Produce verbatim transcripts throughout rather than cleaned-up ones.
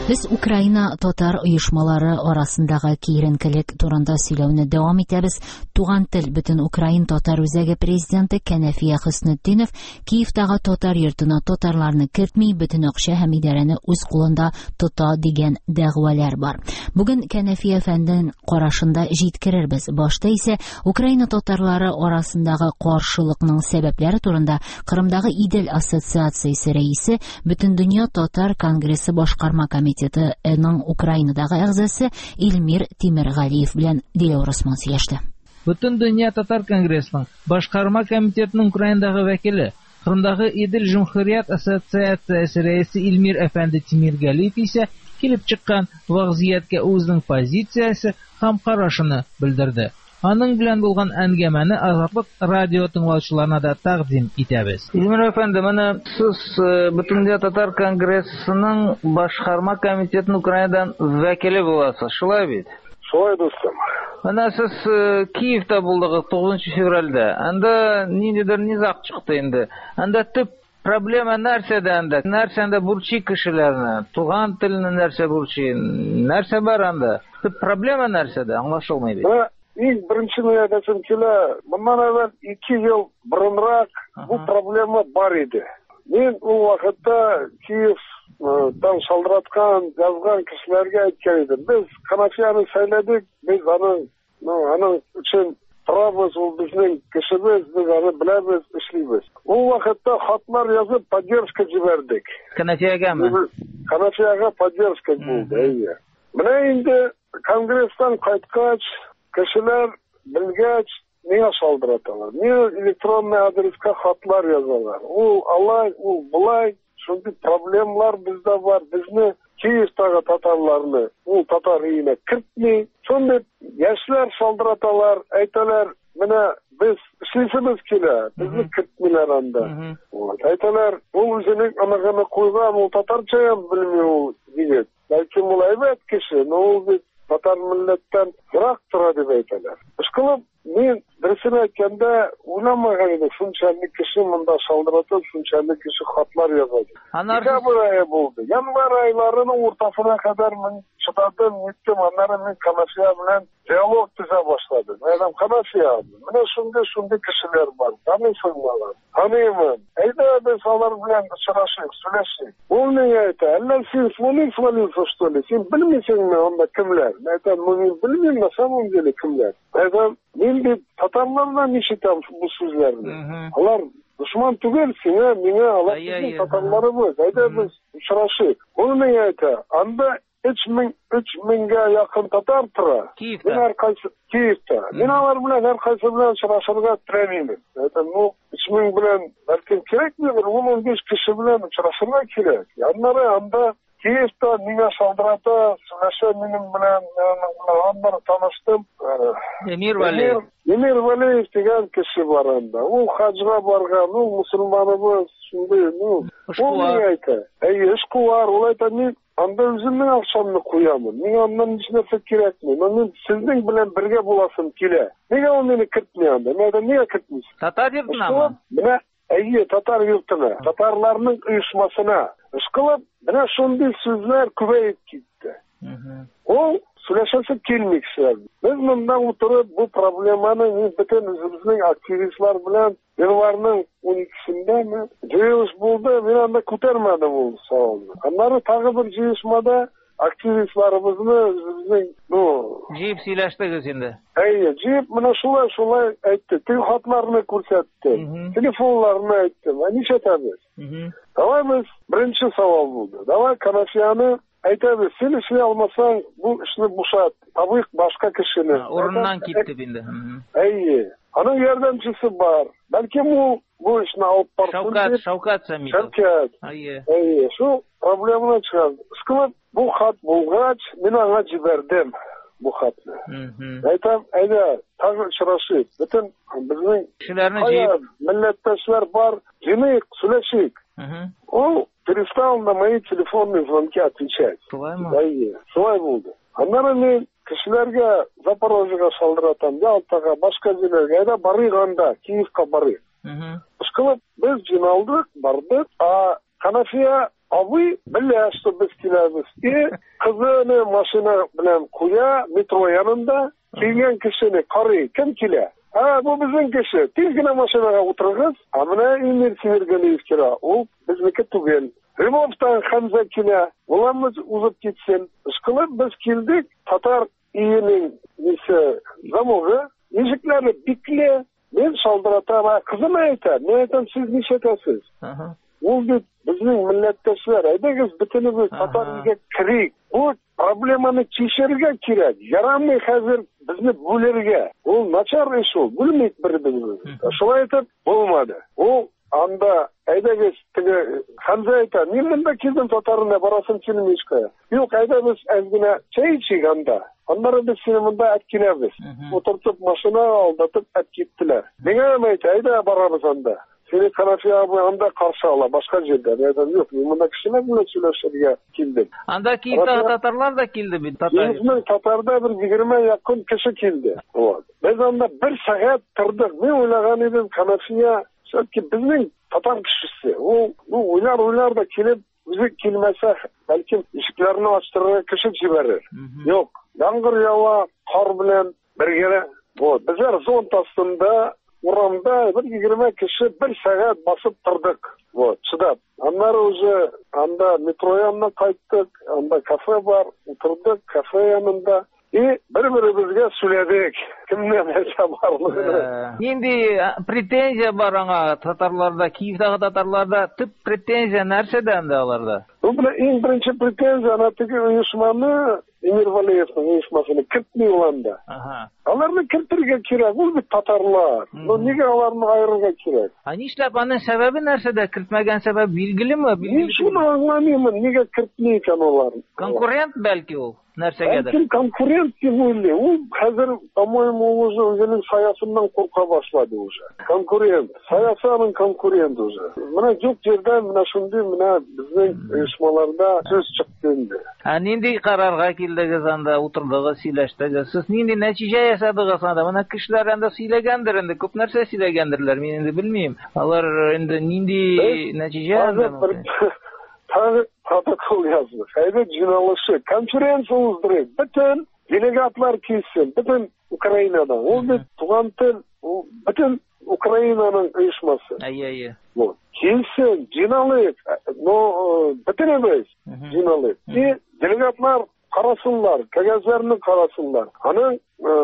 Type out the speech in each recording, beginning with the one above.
Без Украина татар оешмалары арасындагы киеренкелек турында сөйләүне дәвам итәбез. Туган тел бөтен Украин татар үзәге президенты Кәнәфия Хөснетдинов Киевтагы татар йортына татарларны кертми, бөтен акча һәм идарәне үз кулында тота дигән дәгъвалар бар. Бүген Кәнәфия әфәнденең карашында җиткерербез. Башта исә Украина татарлары арасындагы каршылыкның сәбәпләре турында Кырымдагы Идел ассоциациясе рәисе, бөтен дөнья татар конгрессы башкарма комитетының Украинадагы әгъзасы Илмир Тимергалиев белән Диләүр Усман сөйләште. Бөтен дөнья татар конгрессының башкарма комитетының Украинадагы вәкиле, Кырымдагы Идел җумһурият ассоциациясе рәисе Илмир әфәнде Тимергалиев исә килеп чыккан вазгыятькә үзенең позициясе һәм карашын белдерде. Аның белән булган әңгәмәне Азатлык радио тыңлаучыларына да тәкъдим итәбез. Илмир әфәнде, менә сез бөтен дөнья татар конгрессының башкарма комитетының Украинадан вәкиле буласыз, шулай бит? Шулай, достым. Менә сез Киевта булдыгыз тугызынчы февральдә. Анда ниндидер низак чыкты инде. Анда төп проблема нәрсәдә анда? Нәрсәдә бурчи кешеләрне? Туган телне нәрсә бурчи? Нәрсә бар анда? Төп проблема нәрсәдә? Аңлашылмый бит. Ilk birinci müyadəsim kilə, bundan əvvəl iki yıl burunraq bu problema var idi. Men o vaxtda Kiyev'dan saldıratkan, yazgan kişilərə aytkan idim. Biz Kanafiyanı söylədik, biz onun, onun üçün turabız, o bizning kişimiz, biz onu bilemiz, işleyimiz. O vaxtda xatlar yazıp поддержка жиберdik. Kanafiyaga mı? Kanafiyaga поддержка buldu. Менә инде Конгресстан кайткач, kişiler bilgeç niye saldıratalar? Niye elektronlu adreska hatlar yazarlar? O alay, o bulay. Çünkü problemler bizde var. Bizni Kiev'tagi tatarlarını, o tatar iyine kırtmay. Sonra yaşlar saldıratalar, aytalar, mene biz işleyişimiz kile, bizni kırtmaylar anda. Aytalar, o üzerine anagana koygan, o tatarçayam bilmiyor diyecek. Belki bu evet kişi, ne oldu? Tatar milletten bırak tura deb aytalar. Işkılıp, men birisini aytganda uylamagan edim. Shunchalik kishi munda saldiratib, shunchalik kishi xatlar yozadi. Dekabr oyi bo'ldi. Yanvar oylarining o'rtasiga qadar men chidadim, yetdim. Andan men Kanafiya bilan dialog tuza boshladim. Aytam Kanafiya, mana shunday shunday kishilar bor. Taniysanlar. Taniyman. Ayda biz ular bilan uchrashib, so'rashdik. U menga aytdi, "Allah siz buni so'raysiz, что ли? Sen bilmaysizmi unda kimlar?" Aytam, "Men bilmayman, na samom deli kimlar." Aytam, "Men de tatarlardan işitam bu sözlerini. Alar düşman tügelsin ha, mine alar bizim tatarlarımız. Ayda biz uçraşık. Onu ne ayta? Anda üç min, üç minge yakın tatar tıra. Kiyev'ta. Ben her kaysı, Kiyev'ta. Ben alar bilen her kaysı bilen uçraşırga trenimin. Ayta bu üç min bilen belki gerek midir? on on beş kişi bilen uçraşırga gerek. Yanları anda Kiyev'ta niye saldırata, süreçe benim bilen onları tanıştım. Emir Valiyev. Emir Valiyev degan kişi var anda. O hacga bargan, o musulmanımız, şimdi, o ne ayta? Ey, işku var, o ayta, men anda özümün akşamını koyamın. Men ondan hiç nefse kerekmi. Men sizden bilen birge bulasım kile. Nege o meni kırtmayan da? Men niye kırtmışsın? Tatar yurtuna mı? Mene, ey, Tatar yurtuna, Tatarlarının uyuşmasına. Işkılıp, mene şunday sözler kübeyip gitti. O söyleşesi kelmek isterdi. Biz bundan oturup bu problemanın bütün özümüzün aktivistler bilen yanvarının on ikisinde mi? Ceyus buldu, bir anda kutermedim oldu sağ olun. Onları tağı bir ceyusmada aktivistlarımızını özümüzün bu... Ceyip sileştik şimdi. Ey, ceyip bana şulay şulay etti. Telehatlarını kursattı. Telefonlarını ettim. Niçe tabi? Davay biz birinci saval buldu. Davay Kanafiyanı aytadı, sen işini almasan bu işini boşalt. Tabii başka kişini. Orundan gitti bindi. Ey, onun yardımcısı var. Belki bu bu işini alıp barsın. Şavkat, Şavkat Samitov. Şavkat. Ey, şu problemini çıkardı. Sıkılıp bu hat bulgaç, ben ona ciberdim bu hatını. Aytam, ayda, tağı çıraşık. Bütün bizim kaya milletteşler var. Cimik, süleşik. O перестал на мои телефонные звонки отвечать. Ай, шулай булды. Аннан мен кишилерге Запорожьега салдыратам, Ялтага, башка жерлерге, айда барык анда, Киевка барык. Ышкылып, биз жиналдык, бардык, а Ханафия абый белә, что без киләбез. И кызыны машина белән куя, метро янында, килгән кешене карый, кем килә? А, бу безнең кеше. Тиз генә машинага утырыгыз, а менә Илмир Тимергәлиев килә. Ул безнеке түгел. Рыбовтан Хәмзә килә. Уламыз узып китсен. Ышкылып без килдек, татар иенең несе замогы, ничекләре бикле. Мен шалдыратам, кызым әйтә, мен әйтәм, сез нишәтәсез? Ул бит безнең милләттәшләр, әйдәгез бөтенебез татар илгә кирик. Бу проблеманы чишәргә кирәк. Ярамый хәзер безне бүләргә. Ул начар эш ул, бүлмәйт бер-беребезне. Шулай итеп булмады. Ул анда әйдәгез теге Хәмзә әйтә, мин монда килдем татарына барасым килми ишкә. Юк, әйдәгез әзгенә чәй ичик анда. Аннары без сине монда әт киләбез. Утыртып машина алдатып әт киттеләр. Миңа әйтә, әйдә барабыз анда. Сине Ханафия абый анда каршы ала, башка җирдә. Әйтәм, юк, мин монда кешеләр белән сөйләшергә килдем. Анда Киевтагы татарлар да килде бит, татар. Безнең татарда бер егерме якын кеше килде. Вот. Без анда бер сәгать тордык. Мин уйлаган идем, Ханафия все-таки безнең татар кешесе. Ул, ну, уйлар уйлар да килеп, үзе килмәсә, бәлки ишекләрне ачтырырга кеше җибәрер. Юк, яңгыр ява, кар белән бергә. Вот. Безләр зонт астында урамда бер егерме кеше бер сәгать басып тордык. Вот, чыдап. Аннары уже анда метро янына кайттык, анда кафе бар, утырдык кафе янында. И бер-беребезгә сөйләдек. Кемнән нәрсә барлыгын. Нинди претензия бар аңа татарларда, Киевтагы татарларда төп претензия нәрсәдән дә аларда? Бу белән иң беренче претензия ана теге оешманы Эмир Валиевның оешмасын кертми уланда. Ага. Аларны кертергә кирәк, ул бит татарлар. Ну нигә аларны айырырга кирәк? А нишләп аның сәбәбе нәрсәдә? Кертмәгән сәбәп билгелеме? Мин шуны аңламыймын, нигә кертми икән алар? Конкурент бәлки ул нәрсәгәдер. Ким конкурент дип уйлый. Ул хәзер, по-моему, уже үзенең саясыннан курка башлады уже. Конкурент, саясаның конкурент уже. Менә юк җирдә менә шундый менә безнең оешмаларда сүз чыкты инде. А нинди карарга килдегез анда, утырдыгыз, сөйләштегез? Сез нинди нәтиҗә ясадыгыз анда? Менә кешеләр анда сөйләгәндер инде, күп нәрсә сөйләгәндерләр, мин инде белмим. Алар инде нинди нәтиҗә? Тағы протокол яздык. Әйдә җыйналышы, конференция уздырыйк. Бөтен делегатлар килсен, бөтен Украинадан. Ул бит туган тел, ул бөтен Украинаның оешмасы. Ай-ай-ай. Вот. Килсен, җыйналыйк. Но бөтенебез җыйналыйк. И делегатлар карасыннар, кәгазьләрне карасыннар. Аның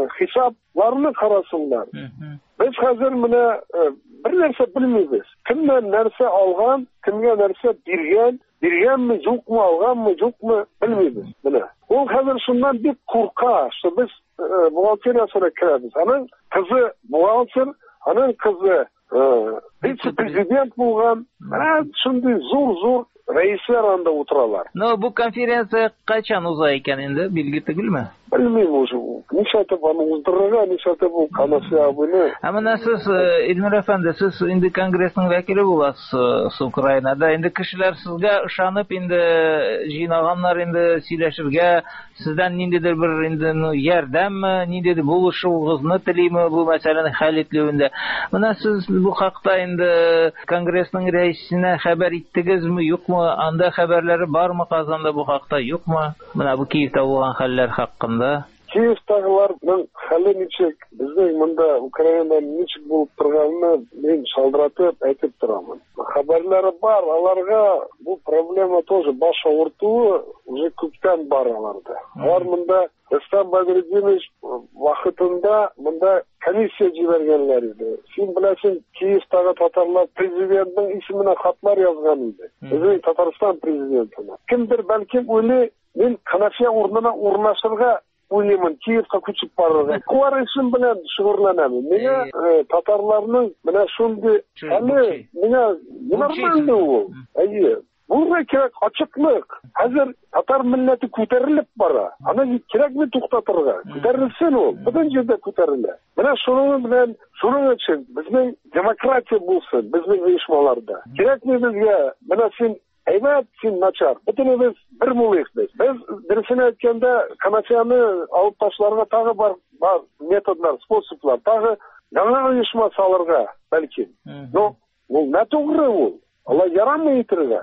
хисапларны карасынар. Без хәзер менә бер нәрсә белмибез. Кемнән нәрсә алган, кемгә нәрсә биргән, биргәнме, юкмы, алганмы, юкмы белмибез. Менә. Ул хәзер шуннан бик курка, что без бухгалтериясына керәбез. Аның кызы бухгалтер, аның кызы вице-президент булган. Менә шундый зур-зур рәисләр анда утыралар. Но бу конференция качан уза икән инде, билге түгелме? Белмим уже. Нишәтеп аны уздырырга, нишәтеп ул Ханафия абыйны. Ә менә сез, Илмир әфәнде, сез инде конгрессның вәкиле буласыз Украинада. Инде кешеләр сезгә ышанып инде җыйнаганнар инде сөйләшергә, сездән ниндидер бер инде ярдәмме, ниндидер булышуыгызны телиме бу мәсьәләне хәл ителүендә. Менә сез бу хакта инде конгрессның рәисенә хәбәр иттегезме, юкмы? Анда хәбәрләре бармы Казанда бу хакта, юкмы? Менә бу Киевтә булган хәлләр хакында. Киевтагыларның хәле ничек, безнең монда Украинада ничек булып торганны мин шалдыратып әйтеп торамын. Хәбәрләре бар, аларга бу проблема тоже баш авыртуы уже күптән бар аларда. Алар монда Рөстәм Бадретдинович вакытында монда комиссия җибәргәннәр иде. Син беләсең, Киевтагы татарлар президентның исеменә хатлар язган иде. Безнең Татарстан президентына. Кемдер бәлки уйлый, мин Ханафия урынына урнашырга уйлыймын, Киевка күчеп барырга. Куар эшем белән шөгырьләнәм. Миңа татарларның менә шундый хәле, миңа нормальный ул. Әйе. Буга кирәк ачыклык. Хәзер татар милләте күтәрелеп бара. Аны кирәкме туктатырга? Күтәрелсен ул. Бөтен җирдә күтәрелә. Менә шуның белән, шуның өчен безнең демократия булсын, безнең оешмаларда. Кирәкме безгә? Менә син әйбәт, син начар. Бөтенебез бер булыйк без. Без дөресен әйткәндә Ханафияны алып ташларга тагы бар, бар методлар, способлар, тагы яңа оешма салырга бәлки. Но ул нәтугры ул. Алла ярамый итәргә.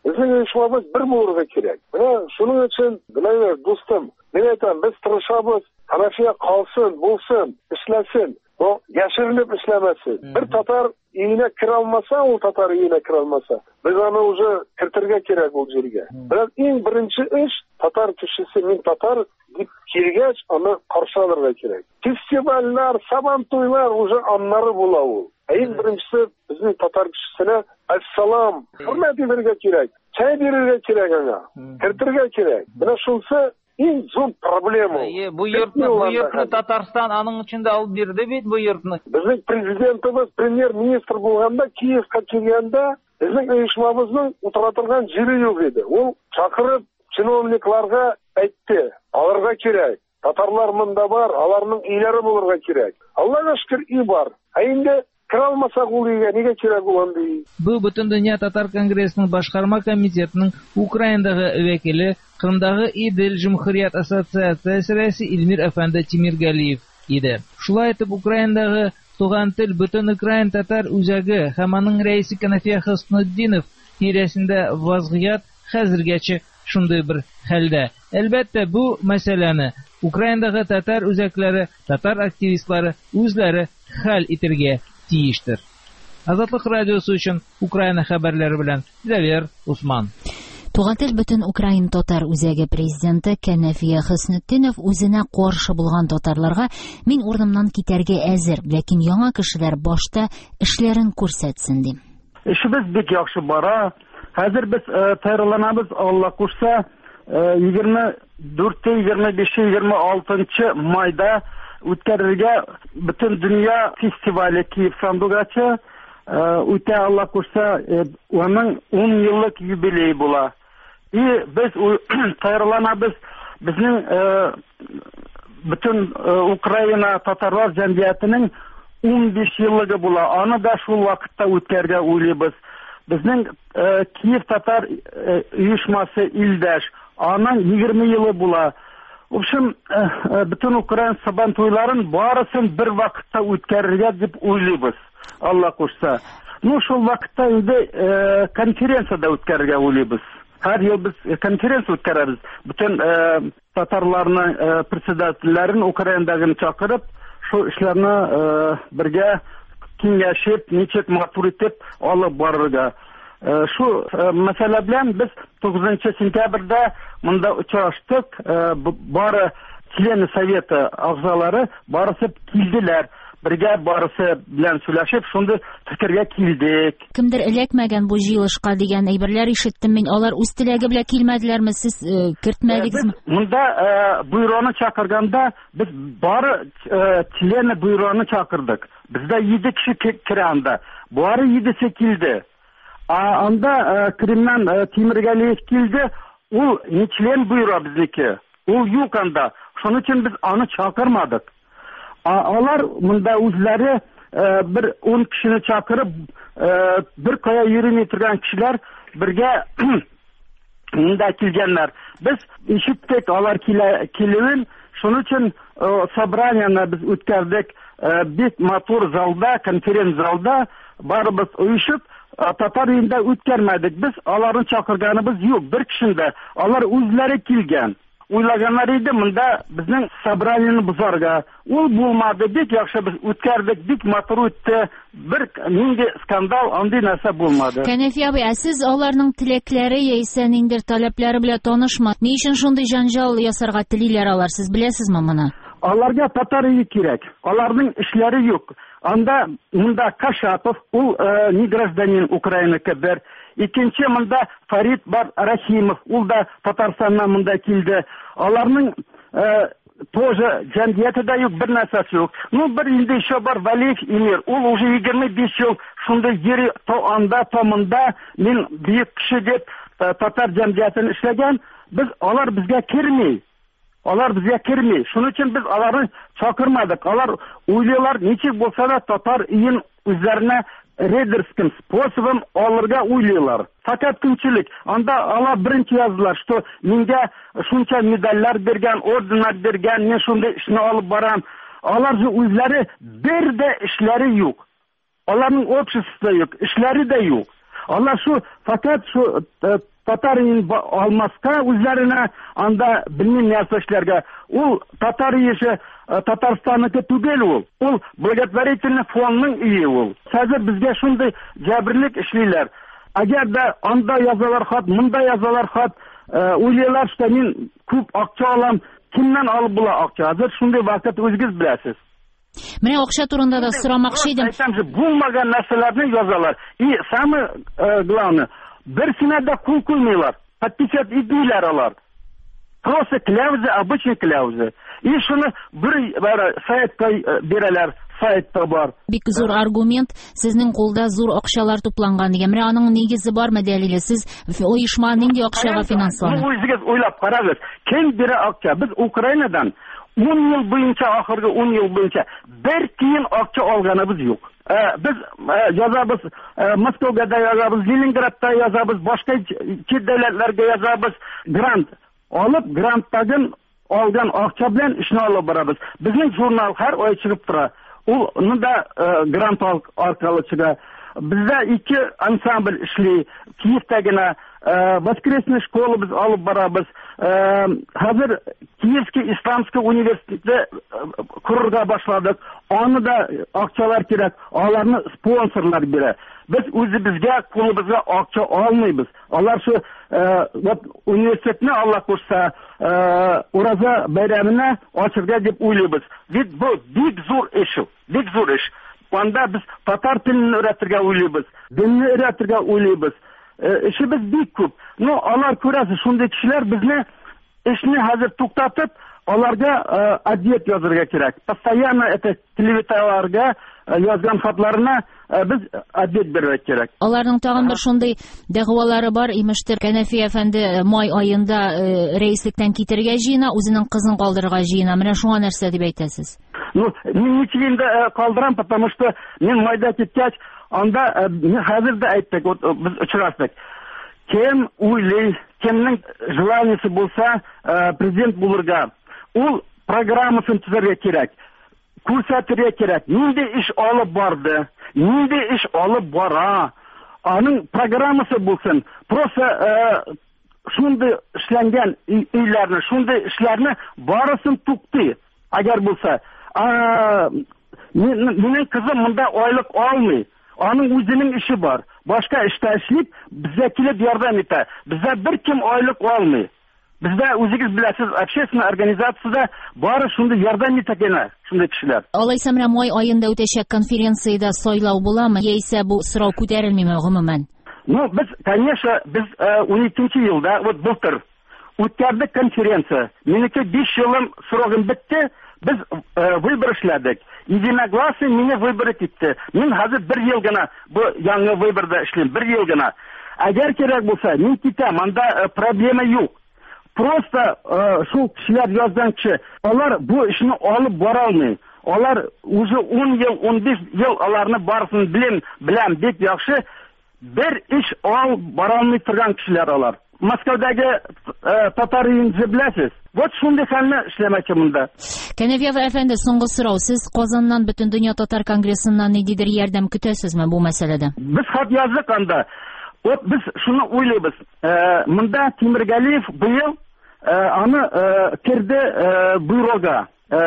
Bizning uyushmamiz bir bo'lurga kerak. Mana shuning uchun bilaver do'stim, men aytaman, biz tirishamiz, Hanafiya qolsin, bo'lsin, ishlasin. Bu yashirinib ishlamasin. Bir tatar uyine kirolmasa, u tatar uyine kirolmasa, biz onu o'zi kiritirga kerak bu yerga. Biroq eng birinchi ish tatar kishisi men tatar deb kelgach, uni qarshi olishga kerak. Festivallar, saban to'ylar o'zi anlari bo'ladi. Eng birinchisi bizning tatar kishisine assalom, hurmat berishga kerak. Çay berishga kerak anga. Kiritirga kerak. Mana shunisi eng zo'r problema. Bu yurtni, bu yurtni Tatarstan aning ichida olib berdi bit bu yurtni. Bizning prezidentimiz premier ministr bo'lganda Kiyevga kelganda bizning uyushmamizning o'tiratirgan jeri yo'q edi. U chaqirib chinovniklarga aytdi, "Alarga kerak. Tatarlar mында бар, аларның uylari bo'lirga kerak." Allohga shukr, uy bor. Endi kirolmasak uyiga nega kerak bo'ldi? Bu butun dunyo Tatar kongressining boshqarma komitetining Ukrainadagi vakili, Qrimdagi Idil Jumhuriyat assotsiatsiyasi raisi Ilmir Efendi Timirgaliyev edi. Shulay etib Ukrainadagi Tugan til butun Ukrain tatar o'zagi һәм aning raisi Kanafiya Husniddinov tiyresinde vaziyat hozirgacha shunday bir halda. Albatta bu masalani Ukrainadagi tatar o'zaklari, tatar aktivistlari o'zlari hal etirga tiyishdir. Azatlık radyosu için Ukrayna haberleri bilen Zaver Usman. Туган тел бөтен Украин татар үзәге президенты Кәнәфия Хөснетдинов үзенә каршы булган татарларга мин урынымнан китәргә әзер, ләкин яңа кешеләр башта эшләрен күрсәтсен ди. Эшебез бик яхшы бара. Хәзер без тәйярланабыз, Алла кушса, егерме дүрт, егерме биш, егерме алты майда үткәрергә бөтен дөнья фестивале Киев Сандугачы үтә, Алла кушса, аның он еллык юбилей була. И без тәйярланабыз, безнең бөтен Украина татарлар җәмгыятенең он биш еллыгы була. Аны да шул вакытта үткәргә уйлыйбыз. Безнең Киев татар оешмасы Илдәш, аның егерме елы була. В общем, бөтен Украин сабан туйларын барысын бер вакытта үткәрергә дип уйлыйбыз, Алла кушса. Ну, шул вакытта инде конференцияда үткәрергә уйлыйбыз. Һәр ел без конференция үткәрәбез. Бөтен татарларның председательләрен Украинадагы чакырып, шу эшләрне бергә киңәшеп, ничек матур итеп алып барырга. Шу мәсьәлә белән без тугызынчы сентябрьдә монда очраштык. Бары члены совета агзалары барысы килделәр. Бергә барысы белән сөйләшеп, шундый фикергә килдек. Кемдер эләкмәгән бу җыелышка дигән әйберләр ишеттем мин. Алар үз теләге белән килмәделәрме? Сез кертмәдегезме? Монда бюроны чакырганда biz бары члены бюроны чакырдык. Бездә җиде кеше кирә анда. Бары җидесе килде. Анда Кримнан Тимиргалиев килде. Ул не член бюро безнеке. Ул юк анда. Шуның өчен без аны чакырмадык. Алар монда үзләре bir on kişini çakırıp bir kaya yürümeye turgan kişiler birge monda kelganlar. Biz işittik alar kelibin. Şunun için собранияны biz o'tkazdik. Bek motor zalda, konferens zalda baribir uyushib tatar uyunda o'tkazmadik. Biz alarni chaqirganimiz yo'q. Bir kishinde alar o'zlari kelgan. Uylaganlar edi mында bizning собранияны buzarga. Ул булмады, бик яхшы biz o'tkazdik, бик motor o'tdi. Bir нинди skandal, андый нәрсә булмады. Кәнәфия абый, сез аларның теләкләре яисә ниндер таләпләре белән танышма. Ни өчен шундый җанҗал ясарга телиләр алар? Сез беләсезме моны? Аларга татар үйі кирәк. Аларның эшләре юк. Анда монда Кашапов, ул не гражданин Украины кебер. Икенче монда Фарид бар Рахимов, ул да Татарстаннан монда килде. Аларның тоже җәмгыяте дә юк, бер нәрсәсе юк. Ну, бер инде еще бар Валиев Имир, ул уже егерме биш ел шундый йөри то анда, то монда, мин бөек кеше дип татар җәмгыятен эшләгән. Без алар безгә керми. Алар безгә керми. Шуның өчен без аларны чакырмадык. Алар уйлыйлар, ничек булса да татар өен үзләренә рейдерским способом алырга уйлыйлар. Факат күнчелек. Анда алар беренче яздылар, что мингә шунча медальләр бергән, орденнар бергән, мен шундый эшне алып барам. Алар же үзләре бер дә эшләре юк. Аларның обществосы юк, эшләре дә юк. Алар шу факат шу татар алмаска үзләренә, анда белмим нәрсә эшләргә. Ул татар ише Татарстанныкы түгел ул. Ул благотворительный фондның ие ул. Хәзер безгә шундый җәберлек эшлиләр. Әгәр дә анда язалар хат, монда язалар хат, уйлыйлар, что мин күп акча алам, кимнән алып була акча? Хәзер шундый вакыт үзегез беләсез. Менә акча турында да сорамакчы идем. Әйтәм, булмаган нәрсәләрне язалар. И самое главное, берсенә дә кул куймыйлар. Подписать итмиләр алар. Просто кляузы, обычный кляузы. И шуны бер сайтка бирәләр, сайтта бар. Бик зур аргумент, сезнең кулда зур акчалар тупланган дигән. Менә аның нигезе бармы дәлиле? Сез оешма нинди акчага финанслана? Бу үзегез уйлап карагыз. Кем бирә акча? Без Украинадан он ел буенча, ахыргы он ел буенча бер тиен акча алганыбыз юк. Biz yazabız, Moskvada da yazabız, Leningradda yazabız, başka çet devletlerge yazabız, grant alıp grantdagın algan akça bilen işini alıp barabız. Bizim jurnal her ay çıkıp tura. Onu da grant arkalı çıga. Bizde iki ansambl işli, Kiyev'dagina воскресный школу biz alıp barabız. Hazır Kiyevski İslamski Üniversitede kururga başladık. Onu da akçalar gerek. Onlarını sponsorlar bire. Biz özümüzge, kulübüzge akça almayız. Onlar şu üniversitetini Allah koşsa oraza bayramına açırga dep uyluyuz. Bu big zor iş. Big zor iş. Onda biz Tatar tilini öğretirge uyluyuz. Dinini öğretirge uyluyuz. İşimiz büyük küp. No, onlar körəsi, şunday kişiler bizne işini hazır tuktatıp, onlarga adiyet yazırga gerek. Постоянно это телевизорlarga yazgan hatlarına biz adiyet vermek gerek. Onların tağın bir şunday dağvaları var imiştir. Кәнәфи әфәнде may ayında reislikten kitirge jina, үзенең kızın kaldırga jina. Менә шуңа нәрсә дип әйтәсез? Ну, мен ничегін де қалдырам, потому что мен майда кеткәч, анда хәзер дә әйттек, biz ұшырастық. Кем уйлый, кемнің желаниесі болса президент булырга, ул программасын түзәргә кирәк, күрсәтергә кирәк. Нинди эш алып барды, нинди эш алып бара, аның программасы булсын. Просто шундый эшләнгән өйләрне, шундый эшләрне барысын туктый, әгәр булса. Менің kızım mında aylık almый. Onun özünün işi var. Başka işte işleyip bize kilip yardım ete. Bize bir kim aylık almый. Bizde özünüz biləsiz, общественный организацияда bari şunda yardım etekene, şunda kişiler. Alaysa менә may ayında үтәчәк конференцияда сайлау буламы, яисә бу сорау күтәрелмиме гомумән? Ну, biz, конечно, biz он икенче елда, вот былтыр, үткәрдек конференция. Менеке beş yılım срогым бетте. Biz выбор эшләдек. Единогласно мине выбор итте. Мин хәзер бер ел гына бу яңа выборда эшлим, бер ел гына. Әгәр кирәк булса, мин китәм, анда проблема юк. Просто шул кешеләр язган кеше, алар бу эшне алып бара алмый. Алар уже он ел, он beş ел аларны барысын белем, беләм бик яхшы. Бер эш ал бара алмый торган кешеләр алар. Москвадагы татар үйінде біләсіз. Вот шундай хәлне эшләмәкче монда. Кәнәфи әфәнде, соңгы сорау. Сез Казаннан Бөтен дөнья татар конгрессыннан ниндидер ярдәм көтәсезме бу мәсьәләдә? Без хат яздык анда. Вот biz шуны уйлыйбыз. Монда Тимиргалиев быел аны керде бюрога.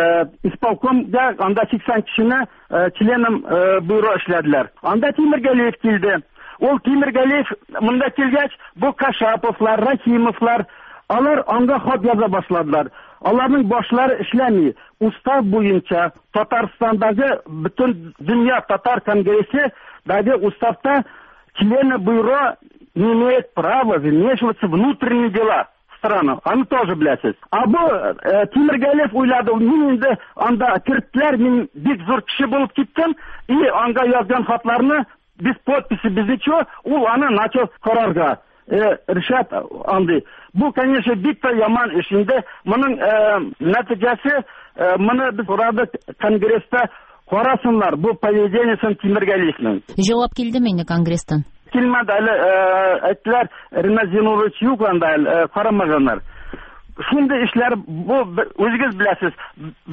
Исполкомда анда сиксән кешене членом бюро эшләделәр. Анда Тимиргалиев килде. Ол Тимиргалиев монда килгәч, бу Кашаповлар, Рахимовлар, алар аңга хат яза башладылар. Аларның башлары эшләми. Устав буенча Татарстандагы Бөтен дөнья татар конгрессы дагы уставта члены бюро не имеют права вмешиваться в внутренние дела страны. Аны тоже беләсез. А бу Тимиргалиев уйлады, мин инде анда керттеләр, мин бик зур кеше булып киттем, и аңга язган хатларны без подписи, без ничего, ул аны начал карарга. Ришат анды. Бу, конечно, бик та яман эш инде. Моның нәтиҗәсе, моны без урадык конгресста карасыннар, бу поведениесен Тимиргалиевның. Җавап килдеме инде конгресстан? Килмәде әле, әйттеләр, Ринат Зинович юк анда әле, карамаганнар. Шундай эшләр, бу үзегез беләсез,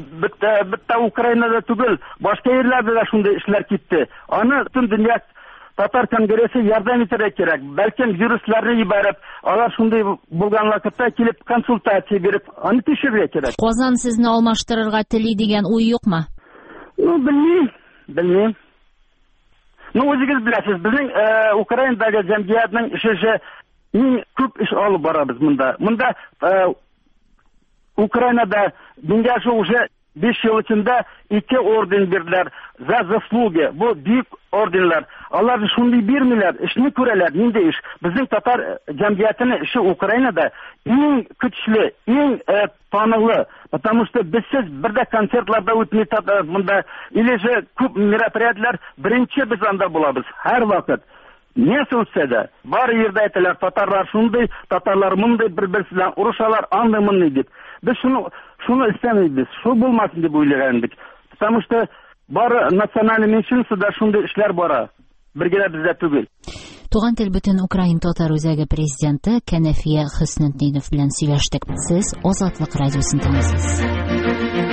бетә Украинада түгел, башка җирләрдә дә шундай эшләр китте. Аны бөтен дөнья татар конгрессы ярдәм итәргә кирәк. Бәлкем юристларны ибарып, алар шундый булган вакытта килеп консультация биреп, аны тикшерергә кирәк. Казан сезне алмаштырырга тели дигән уй юкмы? Ну, белмим, белмим. Ну, үзегез беләсез, безнең Украинадагы җәмгыятьнең эше иң күп эш алып барабыз монда. Монда Украинада миңа уже besh yıl içinde iki orden birler za заслуги. Bu büyük ordenler. Onlar şunday birmiler, işini köreler, ninde iş. Bizim Tatar cemiyetinin işi Ukrayna'da en güçlü, en e, tanılı. Потому что bizsiz bir de konsertlarda ötmeyi bunda ilece küp merapiriyatlar birinci biz anda bulabız. Her vakit. Ne söylese de, bari yerde aytılar, Tatarlar şunday, Tatarlar munday bir-birisiyle uruşalar, anlamını deyip. Biz şunu şunu istemeyiz, şu bulmasın diye uylayandık. Потому что bari nasyonal menşinisi de şunday işler bara. Birgele bizde tügül. Туган тел бөтен Украин татар үзәге президенты Кәнәфия Хөснетдинов белән сөйләштек. Сез Азатлык радиосын тыңлыйсыз.